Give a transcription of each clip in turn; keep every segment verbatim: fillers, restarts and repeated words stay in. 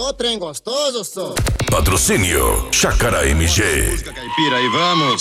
Ô, trem gostoso, sou. Patrocínio Chácara M G. Música caipira, aí vamos.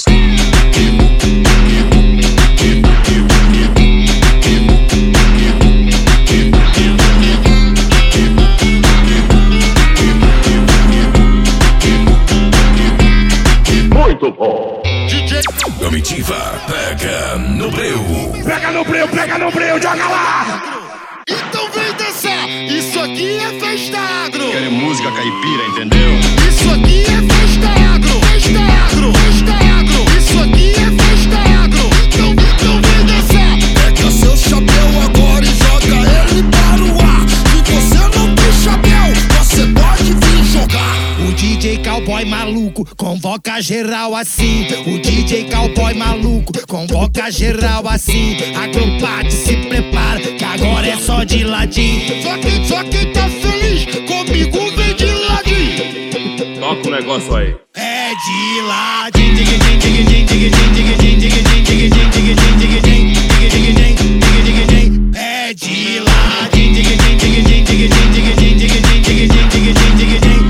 Muito bom. D J Comitiva, pega no breu. Pega no breu, pega no breu, joga lá! Então vem dançar, isso aqui é festa agro. Querem música caipira, entendeu? Isso aqui é festa agro, festa agro, festa agro. Isso aqui é festa agro. Então, então vem dançar. Pega seu chapéu agora e joga ele para o ar. Se você não tem chapéu, você pode vir jogar. O D J Cowboy maluco convoca geral assim. O D J Cowboy maluco convoca geral assim. Agrupado, se prepara que agora é só de ladinho. Só quem, só quem tá feliz comigo vem de ladinho. Toca o negócio aí. É de ladinho. Dig dig dig dig dig dig dig dig dig dig dig dig dig dig dig. É de ladinho. Dig dig dig dig dig dig dig dig dig dig dig.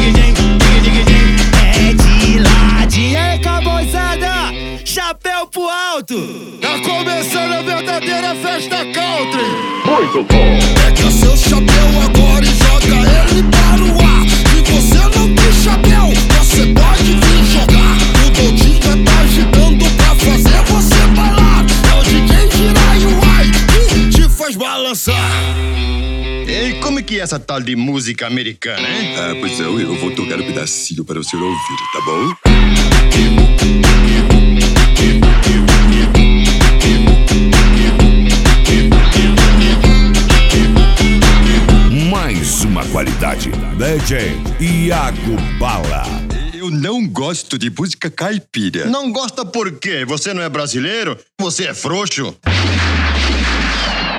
É de ladinho, aí, cowboyzada, chapéu pro alto. Tá começando a verdadeira festa country. Muito bom. Pega seu chapéu agora e joga ele para o ar. Se você não tem chapéu, você pode vir jogar. O Doutinho já tá agitando pra fazer você bailar. É o D J Jiraiuai que te faz balançar. Ei, como é que é essa tal de música americana, hein? Ah, pois é, eu vou tocar um pedacinho para o senhor ouvir, tá bom? Mais uma qualidade. D J Iago Bala. Eu não gosto de música caipira. Não gosta por quê? Você não é brasileiro? Você é frouxo?